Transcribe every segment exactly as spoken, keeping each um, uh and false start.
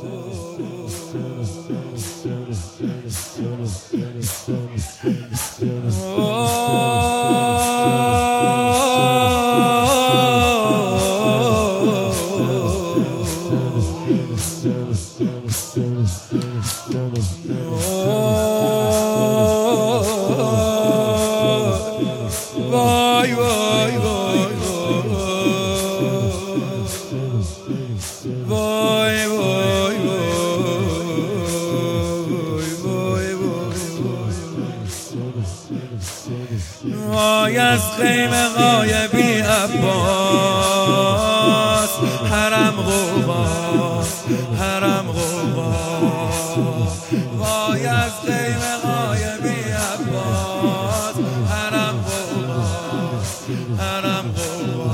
وای وای وای وای وای وای وای از خیمه های بی عباس حرم غوغا حرم غوغا وای از خیمه های بی عباس حرم غوغا حرم غوغا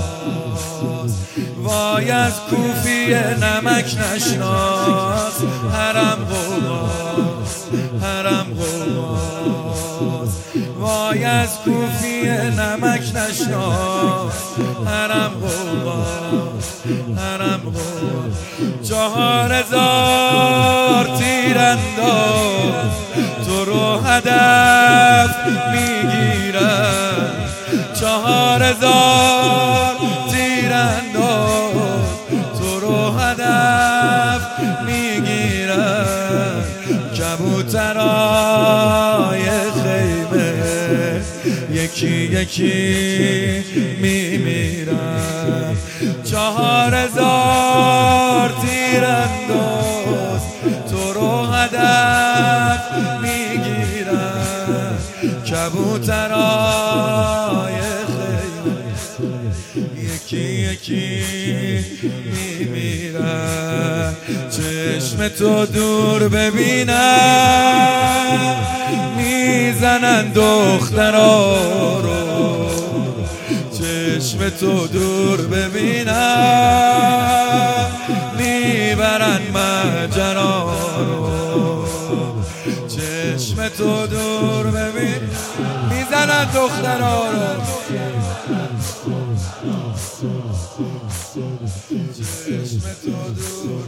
وای از کوفی نمک نشناس حرم غوغا حرم غوغا وای از کوفی نمک نشناس حرم غوغا حرم غوغا چهار هزار تیرانداز تو رو هدف میگیرن چهار هزار تیرانداز تو رو هدف میگیرن کبوترای خیمه یکی یکی میمیرن چهار هزار تیرانداز تو رو هدف میگیرن کبوترای خیمه یکی یکی میمیرن چشم تو دور ببینن میزنن دخترا رو چشم تو دور ببینن میبرن مجرا رو چشم تو دور ببین میزنن دخترا رو چشم تو دور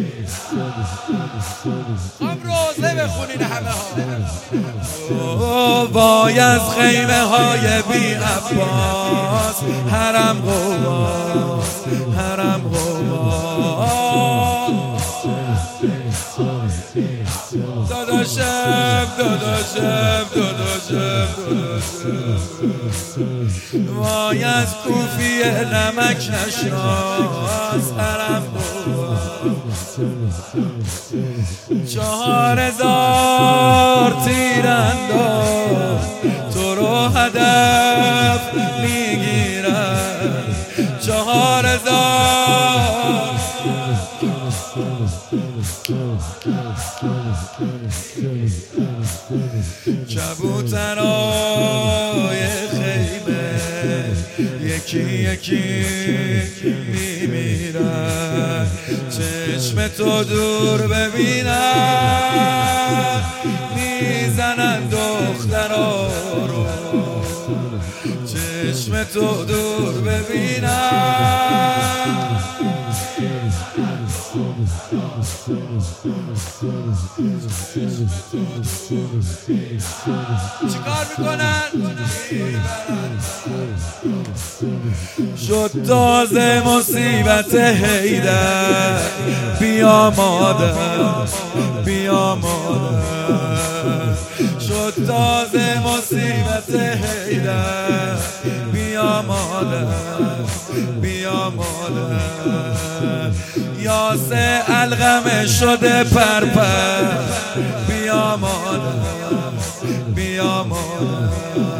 خب روزه بخونین همه ها وای از خیمه های بی عباس حرم غوغا حرم غوغا داداشم داداشم داداشم داداشم وای از کوفی نمک نشناس حرم غوغا چهار هزار تیرانداز تو رو هدف میگیرن چهار هزار کبوترای خیمه یکی یکی میمیرن چشم تو دور ببینن میزنن دخترا رو چشم تو دور ببینن چیکار میکنن؟ شد تازه مصیبت حیدر بیا مادر بیا مادر شد تازه مصیبت حیدر بیا مادر بیا مادر یاسه علقمه شده پرپر بیا مادر بیا مادر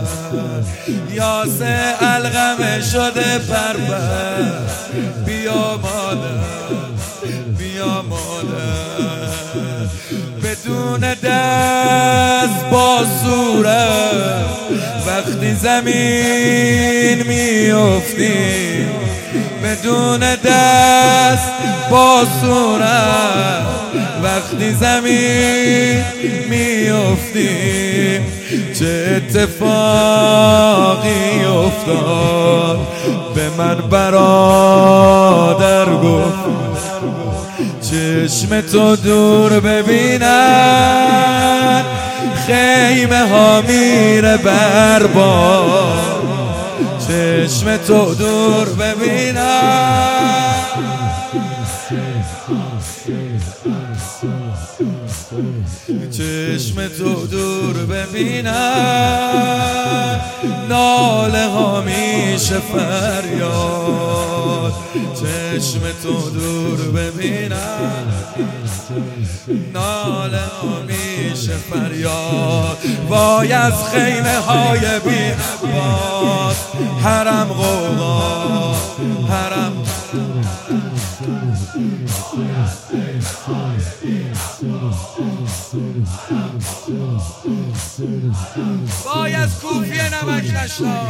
یاسه علقمه شده پرپر بیا مادر بیا مادر بدون دست با صورت وقتی زمین میافتی بدون دست با صورت وقتی زمین میافتی چه اتفاقی افتاد به من برادر گفت چشم تو دور ببینن خیمه ها میره برباد چشم تو دور ببینن چشم تو دور ببینن ناله ها میشه فریاد چشم تو دور ببینن ناله ها میشه فریاد وای از خیمه های بی عباد حرم غوغا حرم وای از کوفی نمک نشنا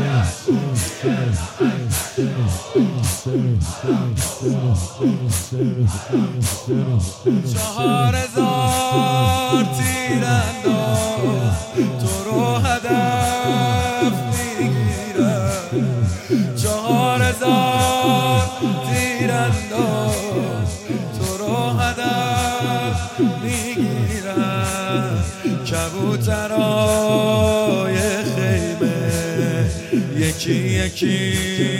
چهار هزار تیرانداز تو رو هدف میگیرن چهار هزار تیرانداز تو رو هدف میگیرن کبوترای خیمه یکی یکی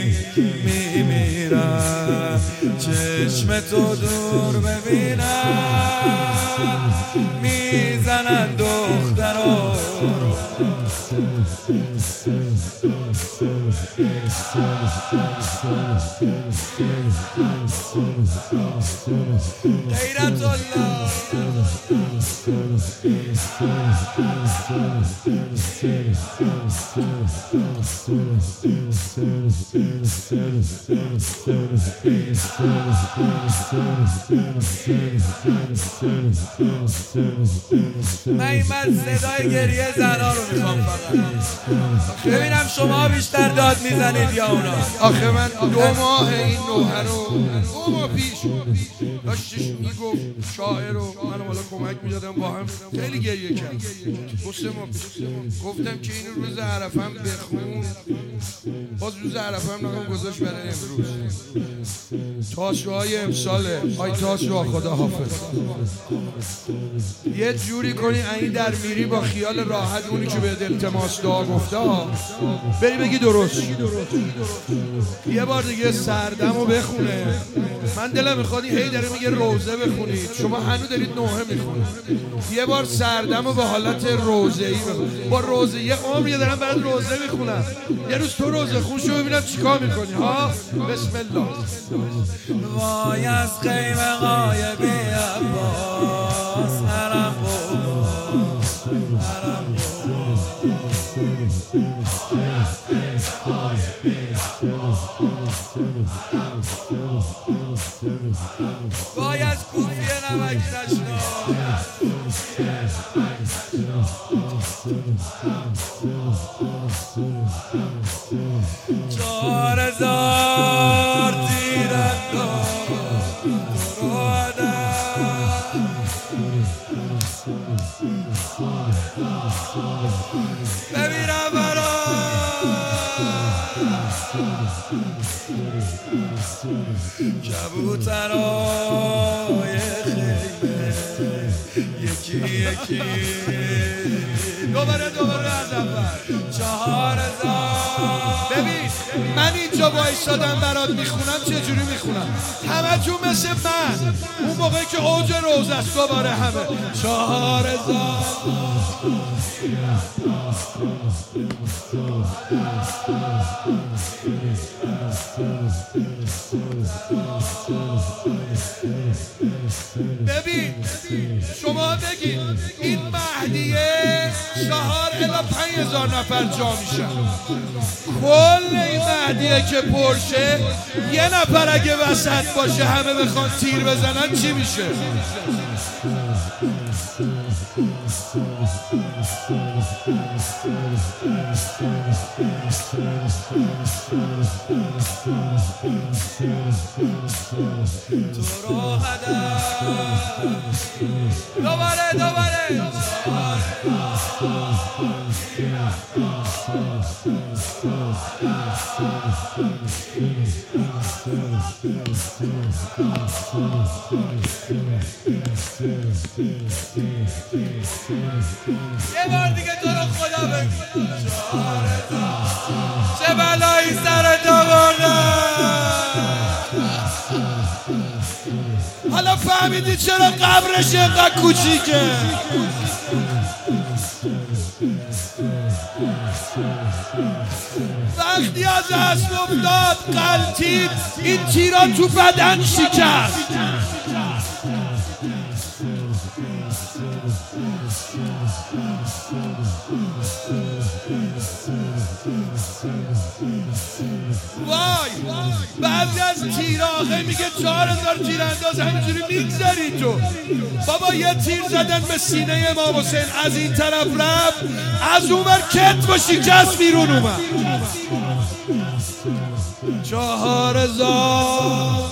میمیرن چشم تو دور ببینن میزنن دخترها غیرت الله من این من صدای گریه زنا رو میخوام فقط ببینم شما بیشتر داد میزنید یا اونا. آخه من دو ماه این نوحه رو دو ماه پیش داشتش میگفت شاعر و من حالا کمک میدادم با هم خیلی گریه کرد دو سه ماه پیش گفتم که این روز عرفم بخون باز روز عرفم نقم گذاشت برای امروز تاشوهای امساله آی تاشوها خدا حافظ یه جوری کنی این در میری با خیال راحت اونی که به التماس دعا گفته بری بگی درست یه بار دیگه سردم رو بخونه من دلم میخواد هی داره میگه روزه بخونید شما هنو دارید نوحه میخونید یه بار سردم رو به حالت روزه‌ای بخونید با روزه یه عمر یه دارم بعد روزه میخونم یه روز تو روزه خون شو ببینم چیکار میکنی ها بسم الله وای از خیمه های بی عباس حرم غوغا حرم وای از کوفی نمک نشنا چهار هزار تیرانداز تو رو هدف ببینم برا کبوترای خیمه یکی یکی دوباره دوباره از اول چهار هزار ببین من اینجا وایسادم برات میخونم چجوری میخونم همه تون مثل من اون موقعی که اوج روزه است دوباره همه چهار هزار ببین شما بگید این مهدیه چهار الی پنج هزار نفر جا میشن کل این مهدیه که پرشه یه نفر اگه وسط باشه همه بخوان تیر بزنن چی میشه تو رو هدف دوباره دوباره یه بار دیگه تو رو خدا بگو چه بلایی سرت آوردن. حالا فهمیدی چرا قبرش اینقدر کوچیکه؟ وقتی از دست افتاد قلتید این تیرا تو بدن شکست. وای بعضی از تیراغه میگه چهار هزار تیرانداز همینجوری میگذاری تو. بابا یه تیر زدن به سینه امام حسین، از این طرف رفت از اون ور کتف و شکست بیرون اومد. چهار هزار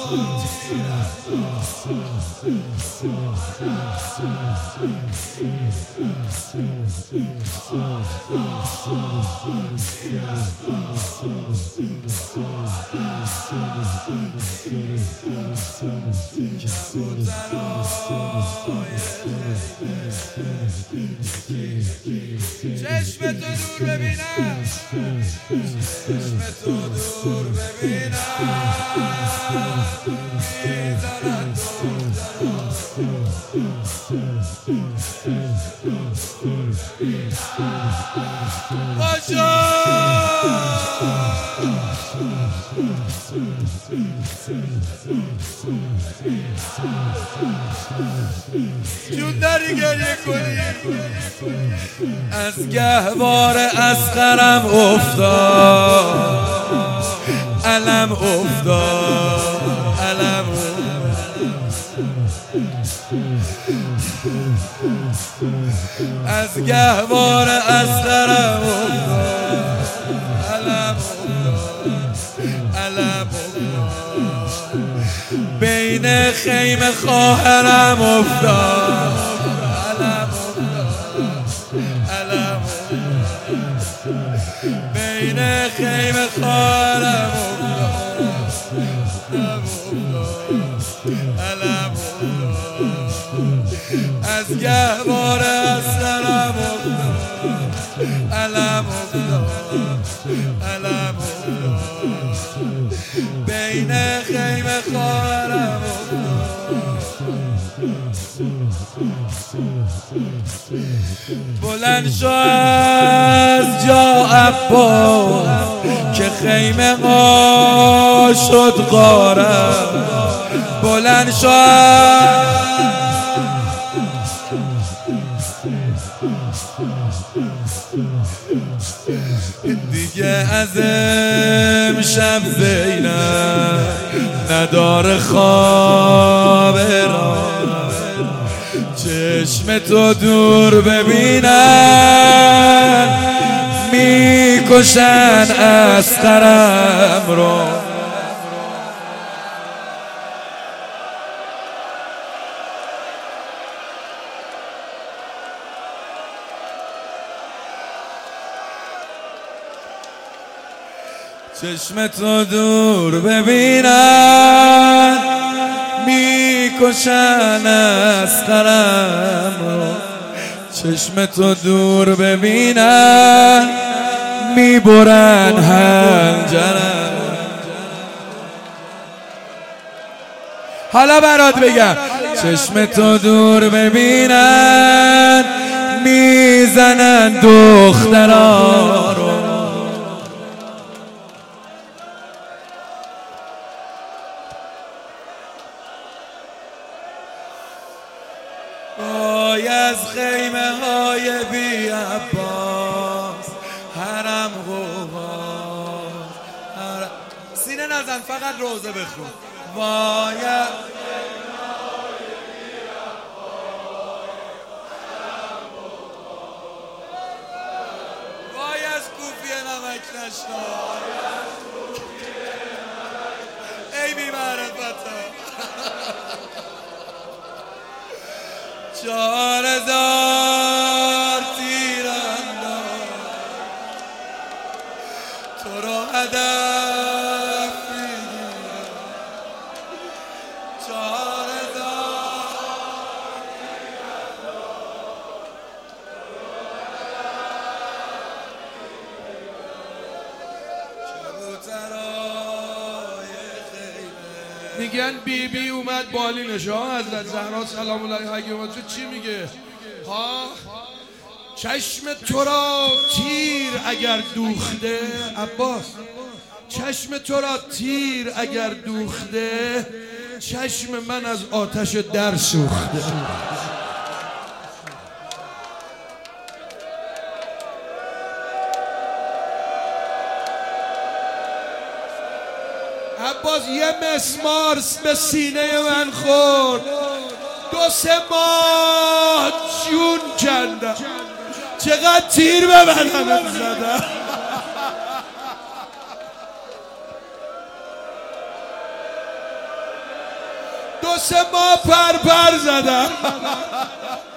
چشم تو دور ببینم، چشم تو دور ببینم میزنن باشا جون داری گریه کنی. از گهوار اسقرم افتاد علم افتاد علم از گهوار اسقرم افتاد علم افتاد علم افتاد بین خیمه خواهرم افتاد علم علم بین خیمه خواهرم علم از گهوار اسقرم علم علم بین خیمه خواهرم بلند شو از جا عباس که خیمه ها شد غارم. بلند شو دیگه از امشب زینب نداره خواب را. چشم تو دور ببینن میکشن اسقرم رو. چشم تو دور ببینن میکشن اسقرم رو. چشم تو دور ببینن میبرن حنجرم. حالا برات بگم چشم تو دور ببینن میزنن دخترا رو. وای از خیمه های بی عباس حرم غبار حرم. سینه نزن فقط روزه بخون. وای از خیمه های بی عباس حرم غبار. وای از کوفی نمک نشنا ای بی معرفت چهار هزار تیرم میگن بی بی اومد بالینش ها، حضرت زهرا سلام الله علیها چی میگه ها؟ چشم تو را تیر اگر دوخته، عباس چشم تو را تیر اگر دوخته، چشم من از آتش در سوخته. عباس یه مسمار به سینه من خورد، دو سه ماه جون کندم، چقدر تیر به بدنم زدم. دو سه ماه پر پر زدم.